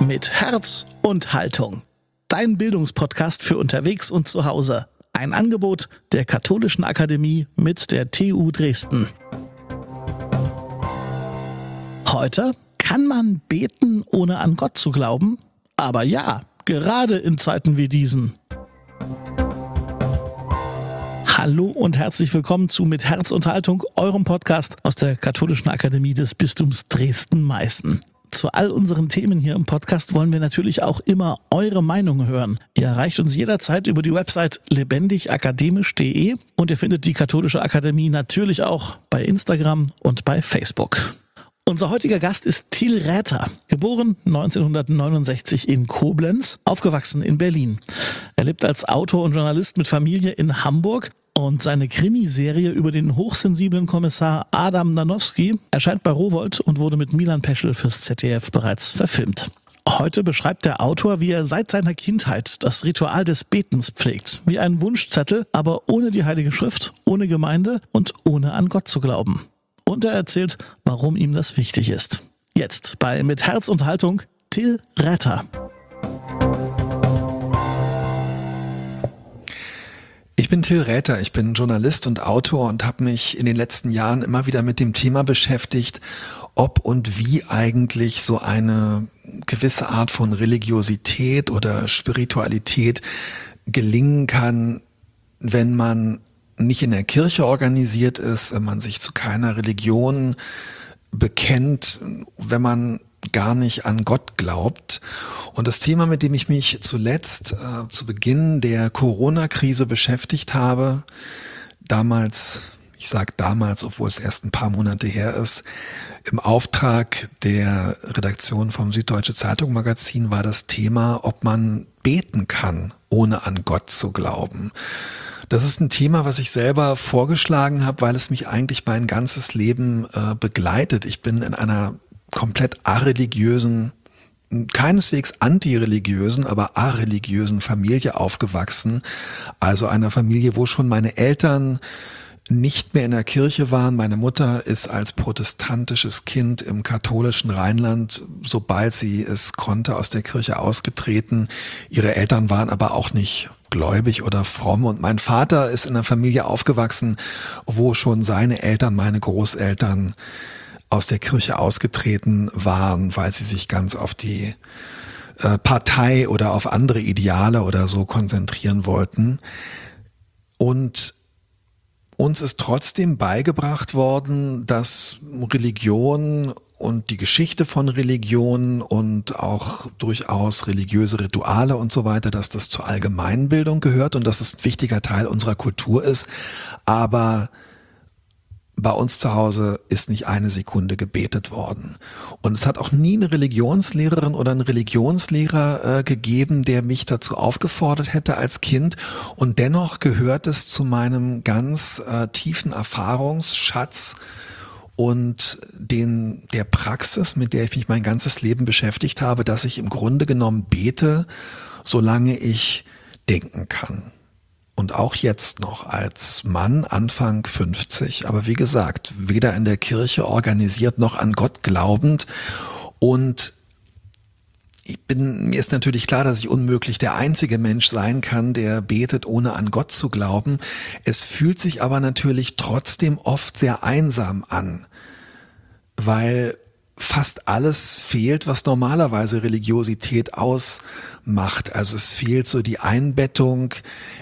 Mit Herz und Haltung. Dein Bildungspodcast für unterwegs und zu Hause. Ein Angebot der Katholischen Akademie mit der TU Dresden. Heute: Kann man beten, ohne an Gott zu glauben? Aber ja, gerade in Zeiten wie diesen. Hallo und herzlich willkommen zu Mit Herz und Haltung, eurem Podcast aus der Katholischen Akademie des Bistums Dresden-Meißen. Zu all unseren Themen hier im Podcast wollen wir natürlich auch immer eure Meinung hören. Ihr erreicht uns jederzeit über die Website lebendigakademisch.de und ihr findet die Katholische Akademie natürlich auch bei Instagram und bei Facebook. Unser heutiger Gast ist Till Räther, geboren 1969 in Koblenz, aufgewachsen in Berlin. Er lebt als Autor und Journalist mit Familie in Hamburg. Und seine Krimiserie über den hochsensiblen Kommissar Adam Danowski erscheint bei Rowohlt und wurde mit Milan Peschel fürs ZDF bereits verfilmt. Heute beschreibt der Autor, wie er seit seiner Kindheit das Ritual des Betens pflegt. Wie ein Wunschzettel, aber ohne die Heilige Schrift, ohne Gemeinde und ohne an Gott zu glauben. Und er erzählt, warum ihm das wichtig ist. Jetzt bei Mit Herz und Haltung, Till Räther. Ich bin Till Räther, ich bin Journalist und Autor und habe mich in den letzten Jahren immer wieder mit dem Thema beschäftigt, ob und wie eigentlich so eine gewisse Art von Religiosität oder Spiritualität gelingen kann, wenn man nicht in der Kirche organisiert ist, wenn man sich zu keiner Religion bekennt, wenn man gar nicht an Gott glaubt. Und das Thema, mit dem ich mich zuletzt zu Beginn der Corona-Krise beschäftigt habe, damals, ich sage damals, obwohl es erst ein paar Monate her ist, im Auftrag der Redaktion vom Süddeutsche Zeitung Magazin war das Thema, ob man beten kann, ohne an Gott zu glauben. Das ist ein Thema, was ich selber vorgeschlagen habe, weil es mich eigentlich mein ganzes Leben begleitet. Ich bin in einer komplett areligiösen, keineswegs antireligiösen, aber areligiösen Familie aufgewachsen. Also einer Familie, wo schon meine Eltern nicht mehr in der Kirche waren. Meine Mutter ist als protestantisches Kind im katholischen Rheinland, sobald sie es konnte, aus der Kirche ausgetreten. Ihre Eltern waren aber auch nicht gläubig oder fromm. Und mein Vater ist in einer Familie aufgewachsen, wo schon seine Eltern, meine Großeltern, aus der Kirche ausgetreten waren, weil sie sich ganz auf die Partei oder auf andere Ideale oder so konzentrieren wollten. Und uns ist trotzdem beigebracht worden, dass Religion und die Geschichte von Religion und auch durchaus religiöse Rituale und so weiter, dass das zur Allgemeinbildung gehört und dass es ein wichtiger Teil unserer Kultur ist. Aber bei uns zu Hause ist nicht eine Sekunde gebetet worden. Und es hat auch nie eine Religionslehrerin oder einen Religionslehrer gegeben, der mich dazu aufgefordert hätte als Kind. Und dennoch gehört es zu meinem ganz tiefen Erfahrungsschatz und der Praxis, mit der ich mich mein ganzes Leben beschäftigt habe, dass ich im Grunde genommen bete, solange ich denken kann. Und auch jetzt noch als Mann Anfang 50, aber wie gesagt, weder in der Kirche organisiert noch an Gott glaubend. Und mir ist natürlich klar, dass ich unmöglich der einzige Mensch sein kann, der betet, ohne an Gott zu glauben. Es fühlt sich aber natürlich trotzdem oft sehr einsam an, weil fast alles fehlt, was normalerweise Religiosität ausmacht. Also es fehlt so die Einbettung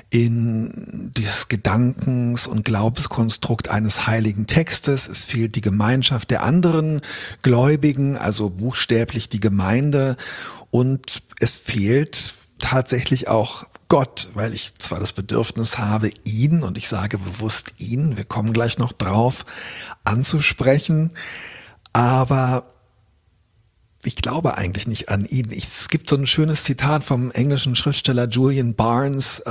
in das Gedankens- und Glaubenskonstrukt eines heiligen Textes. Es fehlt die Gemeinschaft der anderen Gläubigen, also buchstäblich die Gemeinde. Und es fehlt tatsächlich auch Gott, weil ich zwar das Bedürfnis habe, ihn, und ich sage bewusst ihn, wir kommen gleich noch drauf, anzusprechen, aber ich glaube eigentlich nicht an ihn. Es gibt so ein schönes Zitat vom englischen Schriftsteller Julian Barnes.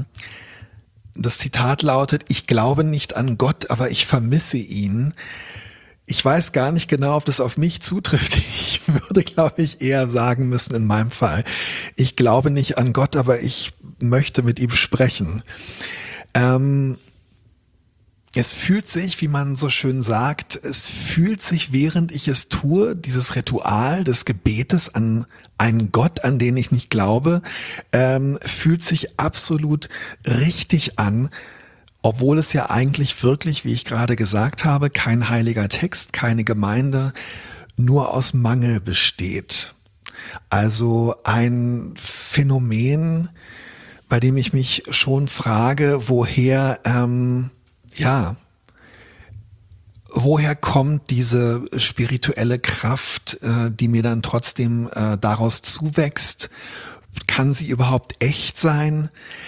Das Zitat lautet: Ich glaube nicht an Gott, aber ich vermisse ihn. Ich weiß gar nicht genau, ob das auf mich zutrifft. Ich würde, glaube ich, eher sagen müssen in meinem Fall: Ich glaube nicht an Gott, aber ich möchte mit ihm sprechen. Es fühlt sich, wie man so schön sagt, es fühlt sich, während ich es tue, dieses Ritual des Gebetes an einen Gott, an den ich nicht glaube, fühlt sich absolut richtig an, obwohl es ja eigentlich wirklich, wie ich gerade gesagt habe, kein heiliger Text, keine Gemeinde, nur aus Mangel besteht. Also ein Phänomen, bei dem ich mich schon frage, woher kommt diese spirituelle Kraft, die mir dann trotzdem daraus zuwächst? Kann sie überhaupt echt sein?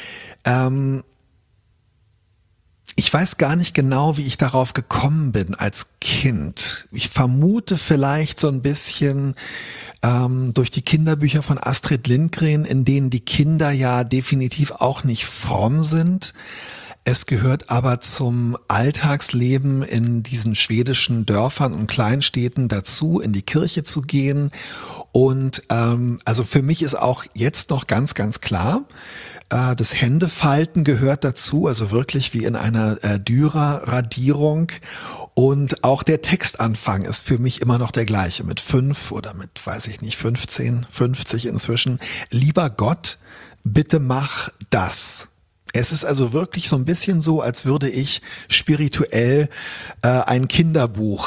Ich weiß gar nicht genau, wie ich darauf gekommen bin als Kind. Ich vermute vielleicht so ein bisschen durch die Kinderbücher von Astrid Lindgren, in denen die Kinder ja definitiv auch nicht fromm sind. Es gehört aber zum Alltagsleben in diesen schwedischen Dörfern und Kleinstädten dazu, in die Kirche zu gehen. Und also für mich ist auch jetzt noch ganz, ganz klar, das Händefalten gehört dazu, also wirklich wie in einer Dürer-Radierung. Und auch der Textanfang ist für mich immer noch der gleiche, mit 5 oder mit, weiß ich nicht, 15, 50 inzwischen. Lieber Gott, bitte mach das. Es ist also wirklich so ein bisschen so, als würde ich spirituell ein Kinderbuch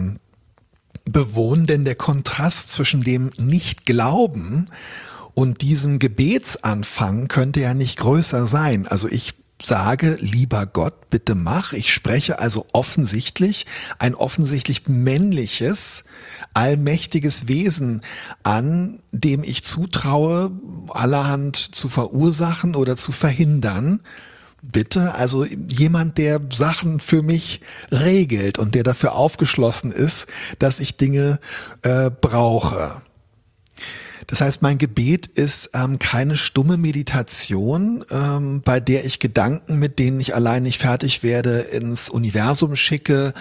bewohnen, denn der Kontrast zwischen dem Nicht-Glauben und diesem Gebetsanfang könnte ja nicht größer sein. Also ich sage, lieber Gott, bitte mach. Ich spreche also offensichtlich ein offensichtlich männliches, allmächtiges Wesen an, dem ich zutraue, allerhand zu verursachen oder zu verhindern. Bitte, also jemand, der Sachen für mich regelt und der dafür aufgeschlossen ist, dass ich Dinge brauche. Das heißt, mein Gebet ist keine stumme Meditation, bei der ich Gedanken, mit denen ich allein nicht fertig werde, ins Universum schicke.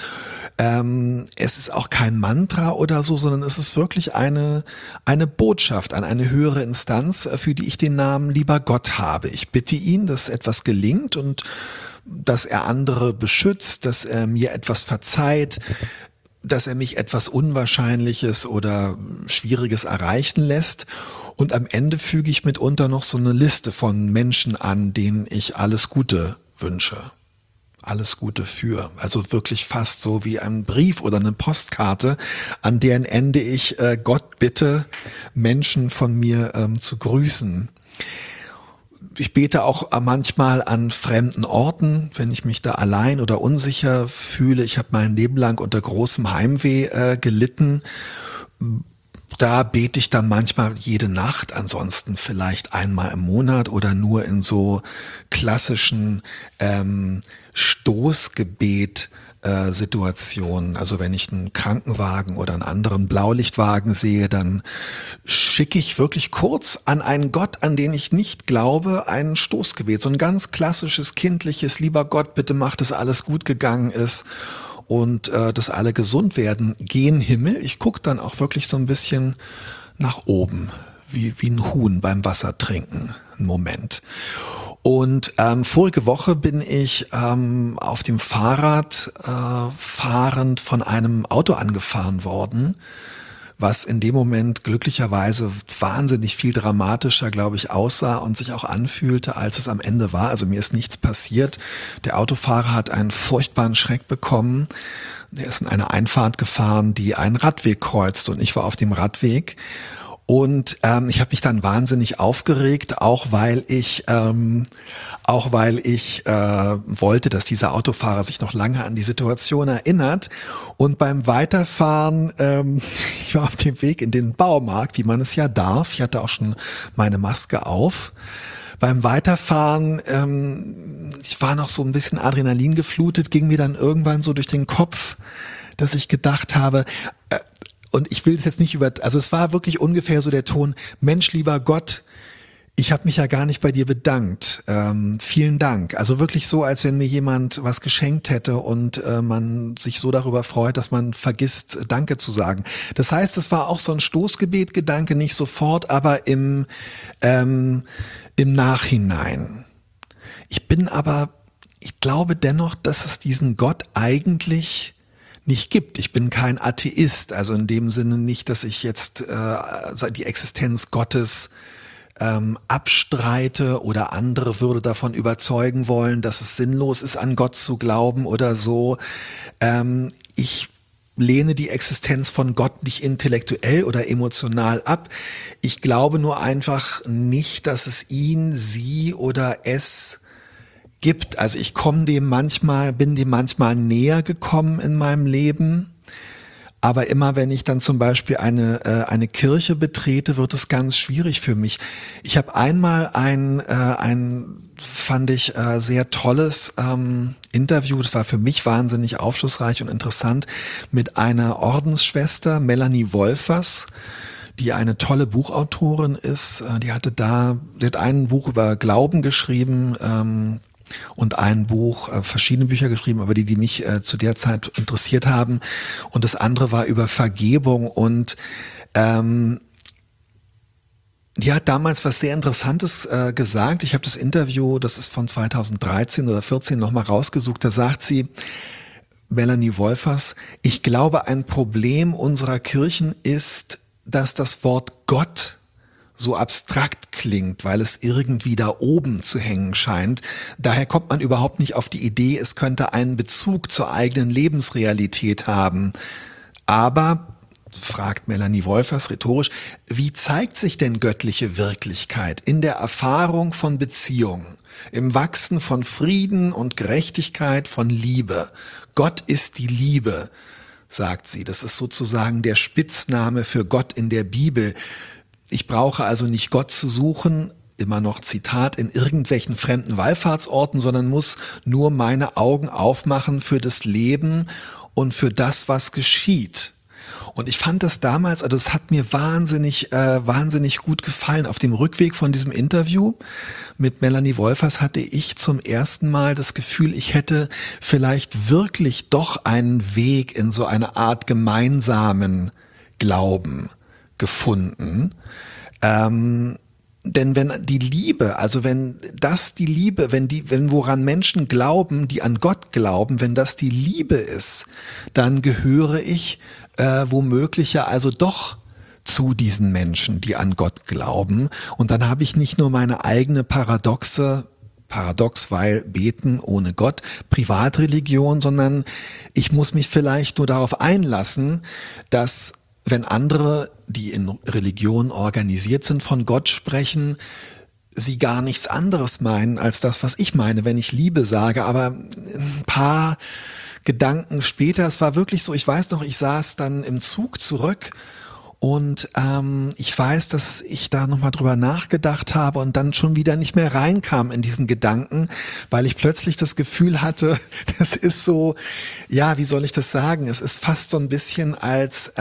Es ist auch kein Mantra oder so, sondern es ist wirklich eine Botschaft an eine höhere Instanz, für die ich den Namen lieber Gott habe. Ich bitte ihn, dass etwas gelingt und dass er andere beschützt, dass er mir etwas verzeiht, dass er mich etwas Unwahrscheinliches oder Schwieriges erreichen lässt. Und am Ende füge ich mitunter noch so eine Liste von Menschen an, denen ich alles Gute wünsche. Alles Gute für. Also wirklich fast so wie ein Brief oder eine Postkarte, an deren Ende ich Gott bitte, Menschen von mir zu grüßen. Ich bete auch manchmal an fremden Orten, wenn ich mich da allein oder unsicher fühle. Ich habe mein Leben lang unter großem Heimweh gelitten. Da bete ich dann manchmal jede Nacht, ansonsten vielleicht einmal im Monat oder nur in so klassischen Stoßgebet Situationen. Also wenn ich einen Krankenwagen oder einen anderen Blaulichtwagen sehe, dann schicke ich wirklich kurz an einen Gott, an den ich nicht glaube, ein Stoßgebet. So ein ganz klassisches, kindliches, lieber Gott, bitte mach, dass alles gut gegangen ist und dass alle gesund werden. Gen Himmel. Ich gucke dann auch wirklich so ein bisschen nach oben, wie ein Huhn beim Wasser trinken. Einen Moment. Und vorige Woche bin ich auf dem Fahrrad fahrend von einem Auto angefahren worden, was in dem Moment glücklicherweise wahnsinnig viel dramatischer, glaube ich, aussah und sich auch anfühlte, als es am Ende war. Also mir ist nichts passiert. Der Autofahrer hat einen furchtbaren Schreck bekommen. Er ist in eine Einfahrt gefahren, die einen Radweg kreuzt und ich war auf dem Radweg. Und ich habe mich dann wahnsinnig aufgeregt, auch weil ich wollte, dass dieser Autofahrer sich noch lange an die Situation erinnert. Und beim Weiterfahren, ich war auf dem Weg in den Baumarkt, wie man es ja darf. Ich hatte auch schon meine Maske auf. Beim Weiterfahren, ich war noch so ein bisschen Adrenalin geflutet, ging mir dann irgendwann so durch den Kopf, dass ich gedacht habe, und ich will es jetzt nicht also es war wirklich ungefähr so der Ton, Mensch, lieber Gott, ich habe mich ja gar nicht bei dir bedankt. Vielen Dank. Also wirklich so, als wenn mir jemand was geschenkt hätte und man sich so darüber freut, dass man vergisst, Danke zu sagen. Das heißt, es war auch so ein Stoßgebet-Gedanke, nicht sofort, aber im Nachhinein. Ich bin aber ich glaube dennoch, dass es diesen Gott eigentlich nicht gibt. Ich bin kein Atheist, also in dem Sinne nicht, dass ich jetzt die Existenz Gottes abstreite oder andere würde davon überzeugen wollen, dass es sinnlos ist, an Gott zu glauben oder so. Ich lehne die Existenz von Gott nicht intellektuell oder emotional ab. Ich glaube nur einfach nicht, dass es ihn, sie oder es gibt. Also ich bin dem manchmal näher gekommen in meinem Leben. Aber immer wenn ich dann zum Beispiel eine Kirche betrete, wird es ganz schwierig für mich. Ich habe einmal fand ich, sehr tolles Interview, das war für mich wahnsinnig aufschlussreich und interessant, mit einer Ordensschwester, Melanie Wolfers, die eine tolle Buchautorin ist. Die hat ein Buch über Glauben geschrieben, und ein Buch, verschiedene Bücher geschrieben, aber die mich zu der Zeit interessiert haben. Und das andere war über Vergebung. Und die hat damals was sehr Interessantes gesagt. Ich habe das Interview, das ist von 2013 oder 14 nochmal rausgesucht. Da sagt sie, Melanie Wolfers, ich glaube, ein Problem unserer Kirchen ist, dass das Wort Gott so abstrakt klingt, weil es irgendwie da oben zu hängen scheint. Daher kommt man überhaupt nicht auf die Idee, es könnte einen Bezug zur eigenen Lebensrealität haben. Aber, fragt Melanie Wolfers rhetorisch, wie zeigt sich denn göttliche Wirklichkeit? In der Erfahrung von Beziehungen, im Wachsen von Frieden und Gerechtigkeit, von Liebe. Gott ist die Liebe, sagt sie. Das ist sozusagen der Spitzname für Gott in der Bibel. Ich brauche also nicht Gott zu suchen, immer noch Zitat, in irgendwelchen fremden Wallfahrtsorten, sondern muss nur meine Augen aufmachen für das Leben und für das, was geschieht. Und ich fand das damals, also es hat mir wahnsinnig gut gefallen. Auf dem Rückweg von diesem Interview mit Melanie Wolfers hatte ich zum ersten Mal das Gefühl, ich hätte vielleicht wirklich doch einen Weg in so eine Art gemeinsamen Glauben gefunden. Denn wenn die Liebe, also wenn woran Menschen glauben, die an Gott glauben, wenn das die Liebe ist, dann gehöre ich womöglich ja also doch zu diesen Menschen, die an Gott glauben. Und dann habe ich nicht nur meine eigene paradox, weil beten ohne Gott, Privatreligion, sondern ich muss mich vielleicht nur darauf einlassen, dass wenn andere, die in Religion organisiert sind, von Gott sprechen, sie gar nichts anderes meinen als das, was ich meine, wenn ich Liebe sage. Aber ein paar Gedanken später, es war wirklich so, ich weiß noch, ich saß dann im Zug zurück und ich weiß, dass ich da nochmal drüber nachgedacht habe und dann schon wieder nicht mehr reinkam in diesen Gedanken, weil ich plötzlich das Gefühl hatte, das ist so, ja, wie soll ich das sagen? Es ist fast so ein bisschen als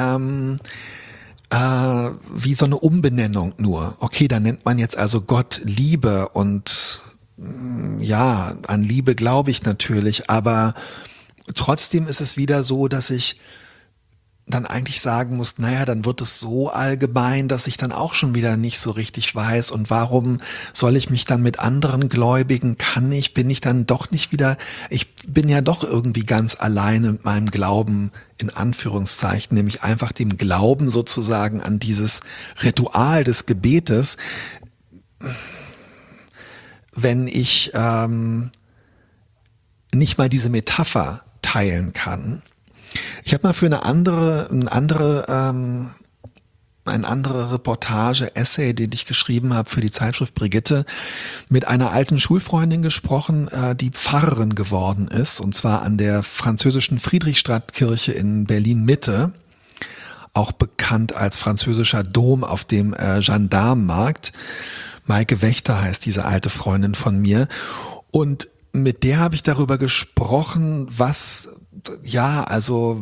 wie so eine Umbenennung nur. Okay, da nennt man jetzt also Gott Liebe und ja, an Liebe glaube ich natürlich, aber trotzdem ist es wieder so, dass ich dann eigentlich sagen muss, naja, dann wird es so allgemein, dass ich dann auch schon wieder nicht so richtig weiß und warum soll ich mich dann mit anderen Gläubigen, bin ich dann doch nicht wieder, ich bin ja doch irgendwie ganz alleine mit meinem Glauben, in Anführungszeichen, nämlich einfach dem Glauben sozusagen an dieses Ritual des Gebetes, wenn ich nicht mal diese Metapher teilen kann. Ich habe mal für eine andere Reportage, Essay, den ich geschrieben habe für die Zeitschrift Brigitte, mit einer alten Schulfreundin gesprochen, die Pfarrerin geworden ist, und zwar an der französischen Friedrichstadtkirche in Berlin-Mitte, auch bekannt als französischer Dom auf dem Gendarmenmarkt. Maike Wächter heißt diese alte Freundin von mir. Und mit der habe ich darüber gesprochen, was, ja, also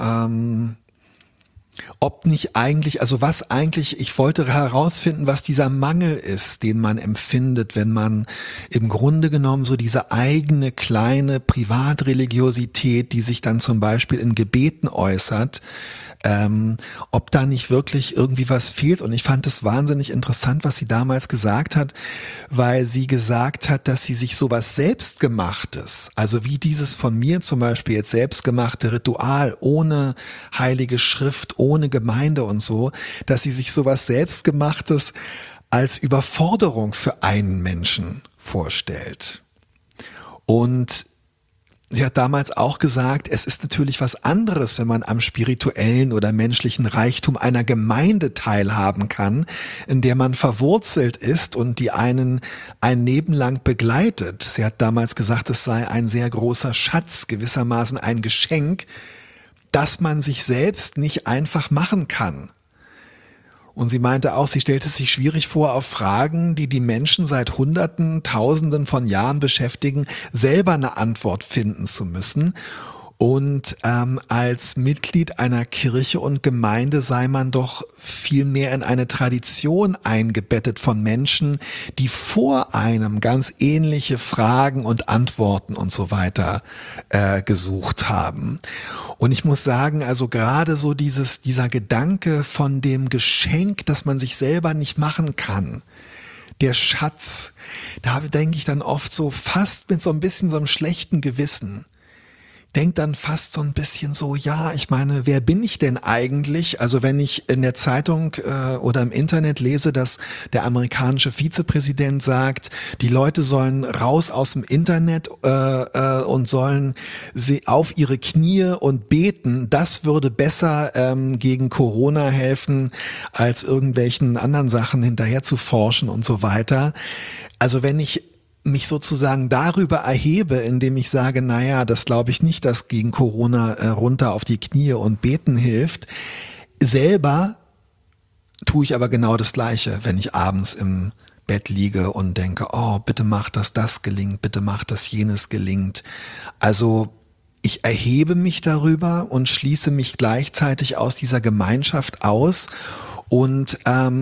ob nicht eigentlich, also was eigentlich, ich wollte herausfinden, was dieser Mangel ist, den man empfindet, wenn man im Grunde genommen so diese eigene kleine Privatreligiosität, die sich dann zum Beispiel in Gebeten äußert, ob da nicht wirklich irgendwie was fehlt. Und ich fand es wahnsinnig interessant, was sie damals gesagt hat, weil sie gesagt hat, dass sie sich sowas Selbstgemachtes, also wie dieses von mir zum Beispiel jetzt selbstgemachte Ritual ohne heilige Schrift, ohne Gemeinde und so, dass sie sich sowas Selbstgemachtes als Überforderung für einen Menschen vorstellt. Und sie hat damals auch gesagt, es ist natürlich was anderes, wenn man am spirituellen oder menschlichen Reichtum einer Gemeinde teilhaben kann, in der man verwurzelt ist und die einen ein Leben lang begleitet. Sie hat damals gesagt, es sei ein sehr großer Schatz, gewissermaßen ein Geschenk, das man sich selbst nicht einfach machen kann. Und sie meinte auch, sie stellte es sich schwierig vor, auf Fragen, die die Menschen seit Hunderten, Tausenden von Jahren beschäftigen, selber eine Antwort finden zu müssen. Und als Mitglied einer Kirche und Gemeinde sei man doch viel mehr in eine Tradition eingebettet von Menschen, die vor einem ganz ähnliche Fragen und Antworten und so weiter gesucht haben. Und ich muss sagen, also gerade so dieser Gedanke von dem Geschenk, das man sich selber nicht machen kann, der Schatz, da denke ich dann oft so fast mit so ein bisschen so einem schlechten Gewissen. Denkt dann fast so ein bisschen so, ja, ich meine, wer bin ich denn eigentlich? Also wenn ich in der Zeitung oder im Internet lese, dass der amerikanische Vizepräsident sagt, die Leute sollen raus aus dem Internet und sollen sie auf ihre Knie und beten, das würde besser gegen Corona helfen, als irgendwelchen anderen Sachen hinterher zu forschen und so weiter. Also wenn ich mich sozusagen darüber erhebe, indem ich sage, naja, das glaube ich nicht, dass gegen Corona runter auf die Knie und beten hilft. Selber tue ich aber genau das Gleiche, wenn ich abends im Bett liege und denke, oh, bitte mach, dass das gelingt, bitte mach, dass jenes gelingt. Also ich erhebe mich darüber und schließe mich gleichzeitig aus dieser Gemeinschaft aus und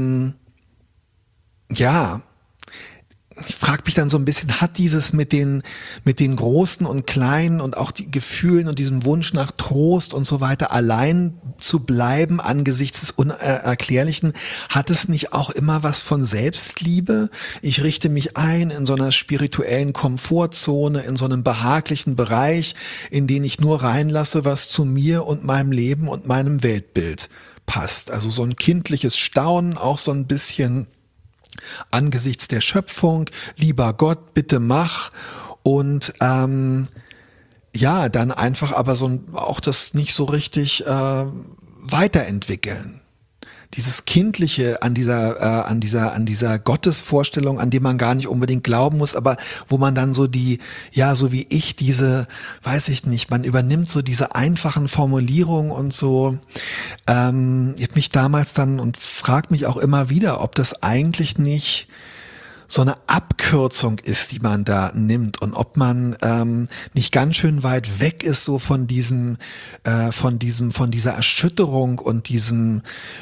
ich frage mich dann so ein bisschen, hat dieses mit den Großen und Kleinen und auch die Gefühlen und diesem Wunsch nach Trost und so weiter allein zu bleiben angesichts des Unerklärlichen, hat es nicht auch immer was von Selbstliebe? Ich richte mich ein in so einer spirituellen Komfortzone, in so einem behaglichen Bereich, in den ich nur reinlasse, was zu mir und meinem Leben und meinem Weltbild passt. Also so ein kindliches Staunen, auch so ein bisschen angesichts der Schöpfung, lieber Gott, bitte mach und dann einfach aber auch das nicht so richtig weiterentwickeln. Dieses Kindliche an dieser Gottesvorstellung, an die man gar nicht unbedingt glauben muss, aber wo man dann so so wie ich weiß ich nicht, man übernimmt so diese einfachen Formulierungen und so. Ich habe mich damals dann und frage mich auch immer wieder, ob das eigentlich nicht so eine Abkürzung ist, die man da nimmt und ob man nicht ganz schön weit weg ist so von dieser Erschütterung und dem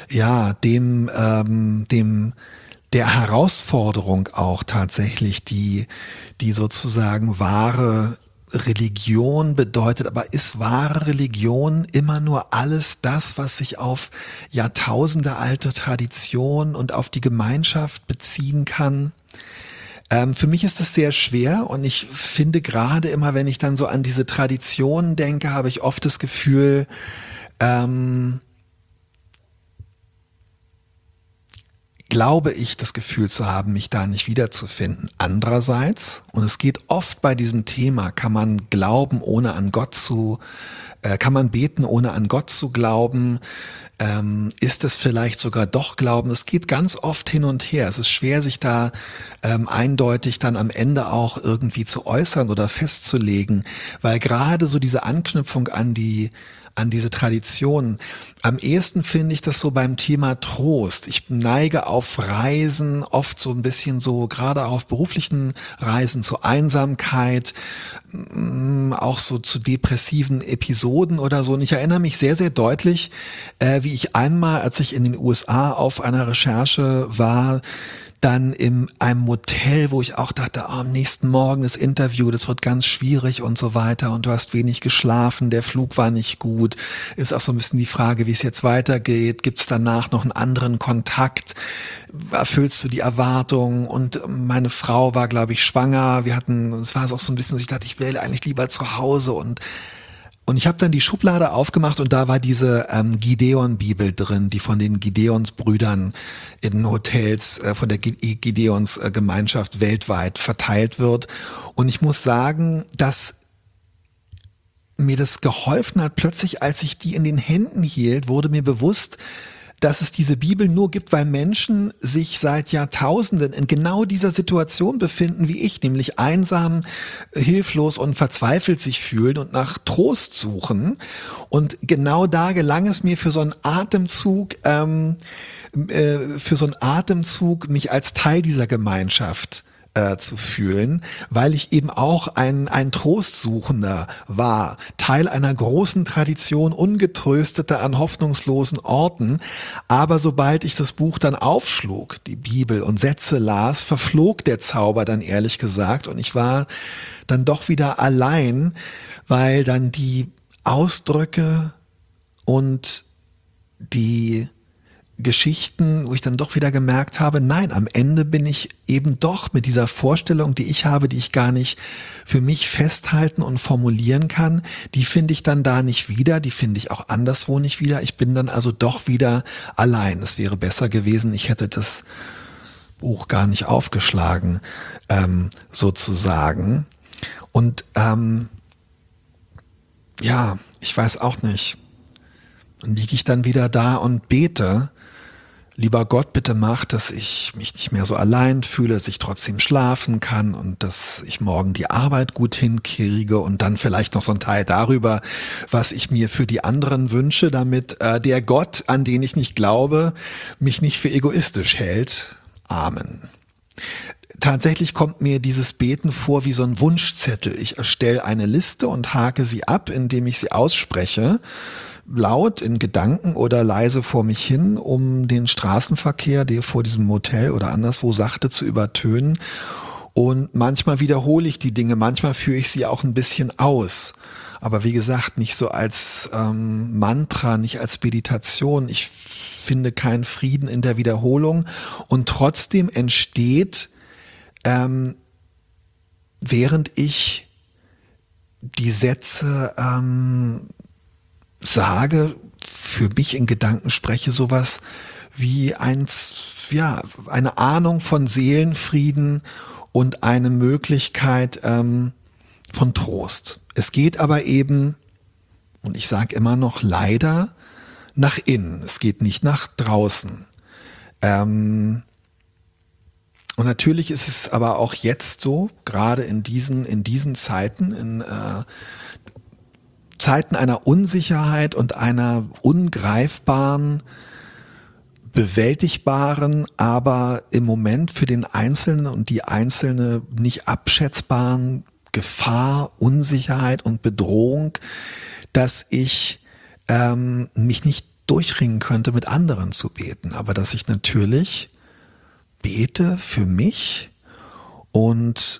der Herausforderung auch tatsächlich, die sozusagen wahre Religion bedeutet. Aber ist wahre Religion immer nur alles das, was sich auf Jahrtausende alte Tradition und auf die Gemeinschaft beziehen kann? Für mich ist das sehr schwer und ich finde gerade immer, wenn ich dann so an diese Traditionen denke, habe ich oft das Gefühl, glaube ich, das Gefühl zu haben, mich da nicht wiederzufinden. Andererseits, und es geht oft bei diesem Thema, kann man glauben, kann man beten, ohne an Gott zu glauben? Ist es vielleicht sogar doch Glauben? Es geht ganz oft hin und her. Es ist schwer, sich da eindeutig dann am Ende auch irgendwie zu äußern oder festzulegen, weil gerade so diese Anknüpfung an diese Tradition. Am ehesten finde ich das so beim Thema Trost. Ich neige auf Reisen oft so ein bisschen so, gerade auf beruflichen Reisen, zur Einsamkeit, auch so zu depressiven Episoden oder so. Und ich erinnere mich sehr, sehr deutlich, wie ich einmal, als ich in den USA auf einer Recherche war, dann in einem Motel, wo ich auch dachte, am nächsten Morgen das Interview, das wird ganz schwierig und so weiter und du hast wenig geschlafen, der Flug war nicht gut, ist auch so ein bisschen die Frage, wie es jetzt weitergeht, gibt es danach noch einen anderen Kontakt, erfüllst du die Erwartungen? Und meine Frau war, glaube ich, schwanger, es war auch so ein bisschen, ich dachte, ich wäre eigentlich lieber zu Hause und ich habe dann die Schublade aufgemacht und da war diese Gideon-Bibel drin, die von den Gideons-Brüdern in Hotels, von der Gideons-Gemeinschaft weltweit verteilt wird. Und ich muss sagen, dass mir das geholfen hat. Plötzlich, als ich die in den Händen hielt, wurde mir bewusst, dass es diese Bibel nur gibt, weil Menschen sich seit Jahrtausenden in genau dieser Situation befinden wie ich, nämlich einsam, hilflos und verzweifelt sich fühlen und nach Trost suchen. Und genau da gelang es mir für so einen Atemzug, mich als Teil dieser Gemeinschaft zu fühlen, weil ich eben auch ein Trostsuchender war, Teil einer großen Tradition, ungetrösteter an hoffnungslosen Orten. Aber sobald ich das Buch dann aufschlug, die Bibel, und Sätze las, verflog der Zauber dann ehrlich gesagt und ich war dann doch wieder allein, weil dann die Ausdrücke und die Geschichten, wo ich dann doch wieder gemerkt habe, nein, am Ende bin ich eben doch mit dieser Vorstellung, die ich habe, die ich gar nicht für mich festhalten und formulieren kann, die finde ich dann da nicht wieder, die finde ich auch anderswo nicht wieder. Ich bin dann also doch wieder allein. Es wäre besser gewesen, ich hätte das Buch gar nicht aufgeschlagen, sozusagen. Und ja, ich weiß auch nicht. Dann liege ich dann wieder da und bete, lieber Gott, bitte mach, dass ich mich nicht mehr so allein fühle, dass ich trotzdem schlafen kann und dass ich morgen die Arbeit gut hinkriege und dann vielleicht noch so ein Teil darüber, was ich mir für die anderen wünsche, damit der Gott, an den ich nicht glaube, mich nicht für egoistisch hält. Amen. Tatsächlich kommt mir dieses Beten vor wie so ein Wunschzettel. Ich erstelle eine Liste und hake sie ab, indem ich sie ausspreche, laut in Gedanken oder leise vor mich hin, um den Straßenverkehr, der vor diesem Motel oder anderswo sachte, zu übertönen. Und manchmal wiederhole ich die Dinge, manchmal führe ich sie auch ein bisschen aus. Aber wie gesagt, nicht so als Mantra, nicht als Meditation. Ich finde keinen Frieden in der Wiederholung. Und trotzdem entsteht, während ich die Sätze sage, für mich in Gedanken spreche, sowas wie eine Ahnung von Seelenfrieden und eine Möglichkeit von Trost. Es geht aber eben, und ich sage immer noch leider, nach innen. Es geht nicht nach draußen. Und natürlich ist es aber auch jetzt so, gerade in diesen Zeiten, in Zeiten einer Unsicherheit und einer ungreifbaren, bewältigbaren, aber im Moment für den Einzelnen und die Einzelne nicht abschätzbaren Gefahr, Unsicherheit und Bedrohung, dass ich mich nicht durchringen könnte, mit anderen zu beten, aber dass ich natürlich bete für mich und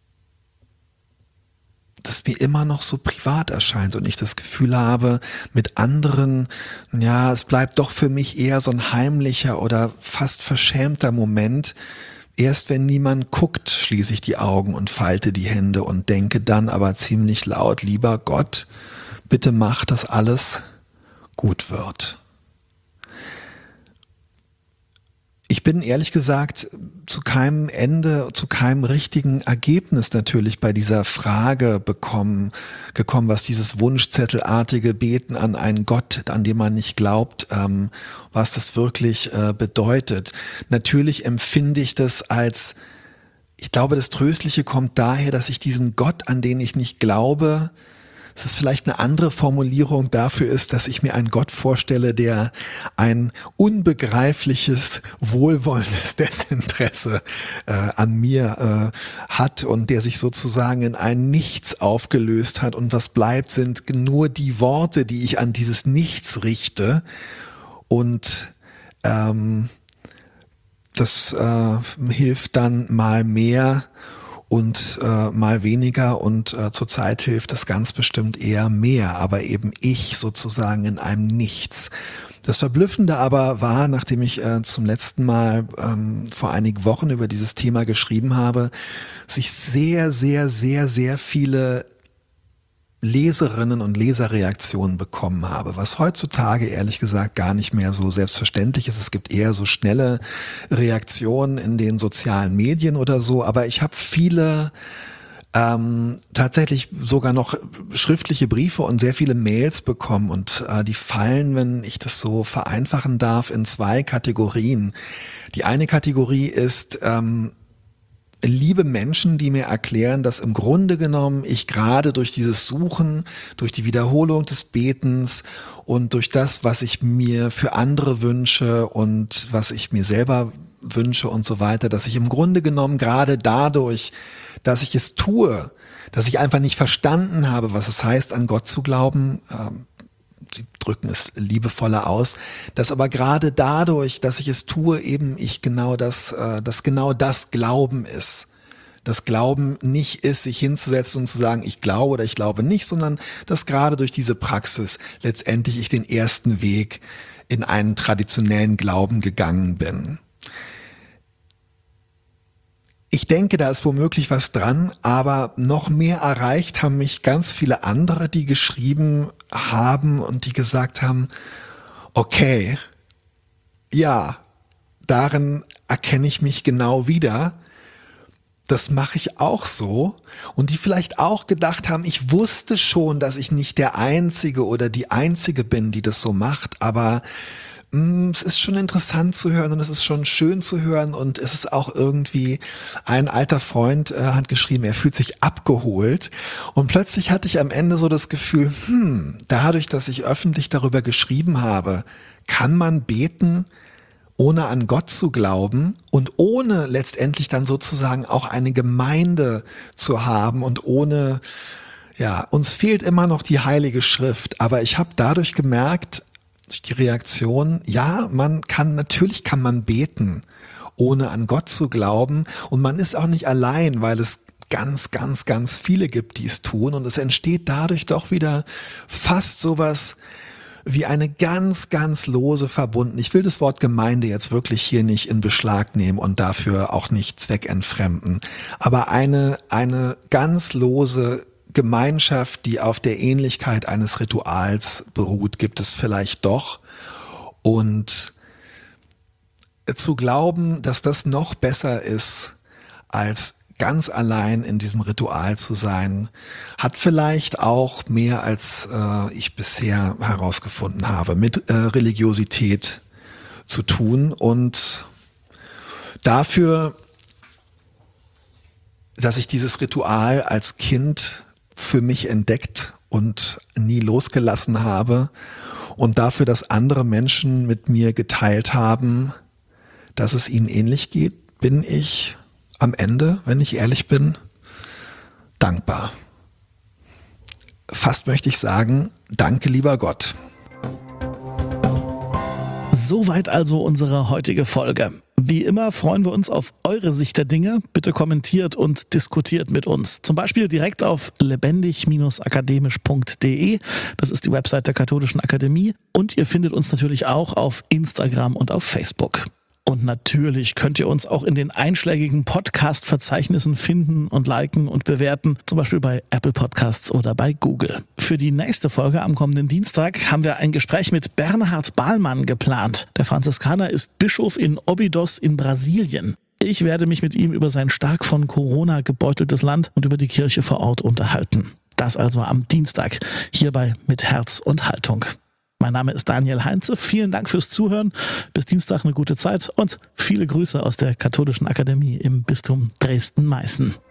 das mir immer noch so privat erscheint und ich das Gefühl habe, mit anderen, ja, es bleibt doch für mich eher so ein heimlicher oder fast verschämter Moment. Erst wenn niemand guckt, schließe ich die Augen und falte die Hände und denke dann aber ziemlich laut, lieber Gott, bitte mach, dass alles gut wird. Ich bin ehrlich gesagt zu keinem Ende, zu keinem richtigen Ergebnis natürlich bei dieser Frage gekommen, was dieses wunschzettelartige Beten an einen Gott, an den man nicht glaubt, was das wirklich bedeutet. Natürlich empfinde ich das als, ich glaube, das Tröstliche kommt daher, dass ich diesen Gott, an den ich nicht glaube, dass es vielleicht eine andere Formulierung dafür ist, dass ich mir einen Gott vorstelle, der ein unbegreifliches, wohlwollendes Desinteresse an mir hat und der sich sozusagen in ein Nichts aufgelöst hat und was bleibt, sind nur die Worte, die ich an dieses Nichts richte und Das hilft dann mal mehr und mal weniger und zurzeit hilft es ganz bestimmt eher mehr, aber eben ich sozusagen in einem Nichts. Das Verblüffende aber war, nachdem ich zum letzten Mal vor einigen Wochen über dieses Thema geschrieben habe, sich sehr, sehr, sehr, sehr viele Leserinnen und Leserreaktionen bekommen habe, was heutzutage ehrlich gesagt gar nicht mehr so selbstverständlich ist. Es gibt eher so schnelle Reaktionen in den sozialen Medien oder so, aber ich habe viele tatsächlich sogar noch schriftliche Briefe und sehr viele Mails bekommen und die fallen, wenn ich das so vereinfachen darf, in zwei Kategorien. Die eine Kategorie ist liebe Menschen, die mir erklären, dass im Grunde genommen ich gerade durch dieses Suchen, durch die Wiederholung des Betens und durch das, was ich mir für andere wünsche und was ich mir selber wünsche und so weiter, dass ich im Grunde genommen gerade dadurch, dass ich es tue, dass ich einfach nicht verstanden habe, was es heißt, an Gott zu glauben, sie drücken es liebevoller aus, dass aber gerade dadurch, dass ich es tue, eben ich genau das Glauben ist. Das Glauben nicht ist, sich hinzusetzen und zu sagen, ich glaube oder ich glaube nicht, sondern dass gerade durch diese Praxis letztendlich ich den ersten Weg in einen traditionellen Glauben gegangen bin. Ich denke, da ist womöglich was dran, aber noch mehr erreicht haben mich ganz viele andere, die geschrieben haben und die gesagt haben, okay, ja, darin erkenne ich mich genau wieder, das mache ich auch so, und die vielleicht auch gedacht haben, ich wusste schon, dass ich nicht der Einzige oder die Einzige bin, die das so macht, aber es ist schon interessant zu hören und es ist schon schön zu hören und es ist auch irgendwie, ein alter Freund hat geschrieben, er fühlt sich abgeholt, und plötzlich hatte ich am Ende so das Gefühl, dadurch, dass ich öffentlich darüber geschrieben habe, kann man beten, ohne an Gott zu glauben und ohne letztendlich dann sozusagen auch eine Gemeinde zu haben und ohne, ja, uns fehlt immer noch die Heilige Schrift, aber ich habe dadurch gemerkt, durch die Reaktion, ja, natürlich kann man beten, ohne an Gott zu glauben, und man ist auch nicht allein, weil es ganz, ganz, ganz viele gibt, die es tun, und es entsteht dadurch doch wieder fast sowas wie eine ganz, ganz lose Verbundenheit. Ich will das Wort Gemeinde jetzt wirklich hier nicht in Beschlag nehmen und dafür auch nicht zweckentfremden, aber eine ganz lose Gemeinschaft, die auf der Ähnlichkeit eines Rituals beruht, gibt es vielleicht doch. Und zu glauben, dass das noch besser ist, als ganz allein in diesem Ritual zu sein, hat vielleicht auch mehr, als ich bisher herausgefunden habe, mit Religiosität zu tun. Und dafür, dass ich dieses Ritual als Kind für mich entdeckt und nie losgelassen habe, und dafür, dass andere Menschen mit mir geteilt haben, dass es ihnen ähnlich geht, bin ich am Ende, wenn ich ehrlich bin, dankbar. Fast möchte ich sagen, danke lieber Gott. Soweit also unsere heutige Folge. Wie immer freuen wir uns auf eure Sicht der Dinge. Bitte kommentiert und diskutiert mit uns. Zum Beispiel direkt auf lebendig-akademisch.de. Das ist die Website der Katholischen Akademie. Und ihr findet uns natürlich auch auf Instagram und auf Facebook. Und natürlich könnt ihr uns auch in den einschlägigen Podcast-Verzeichnissen finden und liken und bewerten, zum Beispiel bei Apple Podcasts oder bei Google. Für die nächste Folge am kommenden Dienstag haben wir ein Gespräch mit Bernhard Bahlmann geplant. Der Franziskaner ist Bischof in Óbidos in Brasilien. Ich werde mich mit ihm über sein stark von Corona gebeuteltes Land und über die Kirche vor Ort unterhalten. Das also am Dienstag, hierbei mit Herz und Haltung. Mein Name ist Daniel Heinze. Vielen Dank fürs Zuhören. Bis Dienstag eine gute Zeit und viele Grüße aus der Katholischen Akademie im Bistum Dresden-Meißen.